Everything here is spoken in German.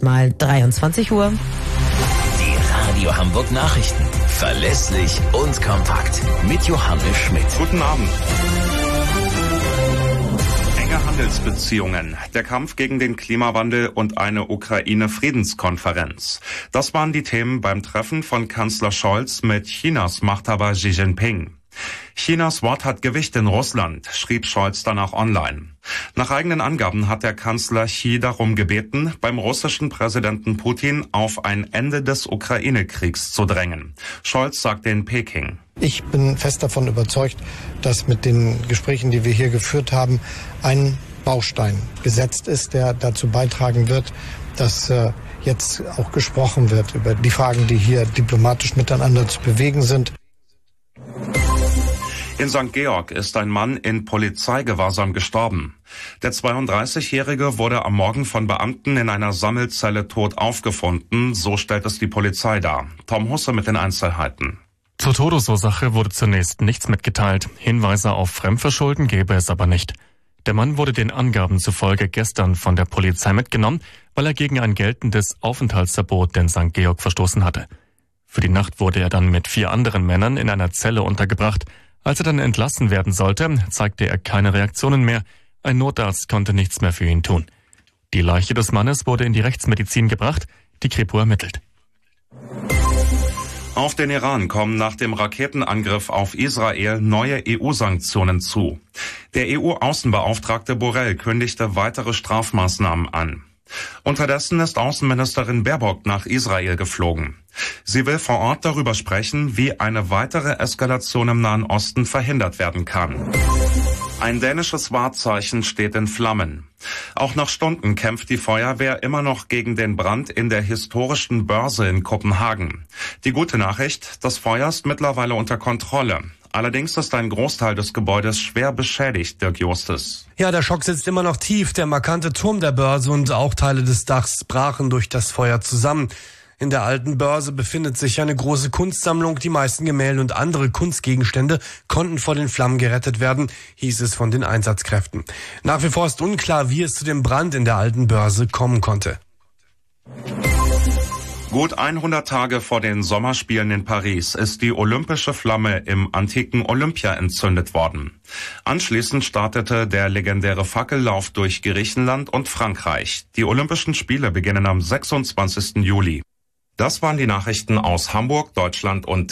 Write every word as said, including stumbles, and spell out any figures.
mal dreiundzwanzig Uhr. Die Radio Hamburg Nachrichten. Verlässlich und kompakt. Mit Johannes Schmidt. Guten Abend. Enge Handelsbeziehungen, der Kampf gegen den Klimawandel und eine Ukraine-Friedenskonferenz. Das waren die Themen beim Treffen von Kanzler Scholz mit Chinas Machthaber Xi Jinping. Chinas Wort hat Gewicht in Russland, schrieb Scholz danach online. Nach eigenen Angaben hat der Kanzler Xi darum gebeten, beim russischen Präsidenten Putin auf ein Ende des Ukraine-Kriegs zu drängen. Scholz sagte in Peking: Ich bin fest davon überzeugt, dass mit den Gesprächen, die wir hier geführt haben, ein Baustein gesetzt ist, der dazu beitragen wird, dass äh, jetzt auch gesprochen wird über die Fragen, die hier diplomatisch miteinander zu bewegen sind. In Sankt Georg ist ein Mann in Polizeigewahrsam gestorben. Der zweiunddreißigjährige wurde am Morgen von Beamten in einer Sammelzelle tot aufgefunden, so stellt es die Polizei dar. Tom Husse mit den Einzelheiten. Zur Todesursache wurde zunächst nichts mitgeteilt. Hinweise auf Fremdverschulden gäbe es aber nicht. Der Mann wurde den Angaben zufolge gestern von der Polizei mitgenommen, weil er gegen ein geltendes Aufenthaltsverbot in Sankt Georg verstoßen hatte. Für die Nacht wurde er dann mit vier anderen Männern in einer Zelle untergebracht. Als er dann entlassen werden sollte, zeigte er keine Reaktionen mehr. Ein Notarzt konnte nichts mehr für ihn tun. Die Leiche des Mannes wurde in die Rechtsmedizin gebracht. Die Kripo ermittelt. Auf den Iran kommen nach dem Raketenangriff auf Israel neue E U-Sanktionen zu. Der E U-Außenbeauftragte Borrell kündigte weitere Strafmaßnahmen an. Unterdessen ist Außenministerin Baerbock nach Israel geflogen. Sie will vor Ort darüber sprechen, wie eine weitere Eskalation im Nahen Osten verhindert werden kann. Ein dänisches Wahrzeichen steht in Flammen. Auch nach Stunden kämpft die Feuerwehr immer noch gegen den Brand in der historischen Börse in Kopenhagen. Die gute Nachricht, das Feuer ist mittlerweile unter Kontrolle. Allerdings ist ein Großteil des Gebäudes schwer beschädigt, Dirk Justus. Ja, der Schock sitzt immer noch tief. Der markante Turm der Börse und auch Teile des Dachs brachen durch das Feuer zusammen. In der alten Börse befindet sich eine große Kunstsammlung. Die meisten Gemälde und andere Kunstgegenstände konnten vor den Flammen gerettet werden, hieß es von den Einsatzkräften. Nach wie vor ist unklar, wie es zu dem Brand in der alten Börse kommen konnte. Gut hundert Tage vor den Sommerspielen in Paris ist die olympische Flamme im antiken Olympia entzündet worden. Anschließend startete der legendäre Fackellauf durch Griechenland und Frankreich. Die Olympischen Spiele beginnen am sechsundzwanzigsten Juli. Das waren die Nachrichten aus Hamburg, Deutschland und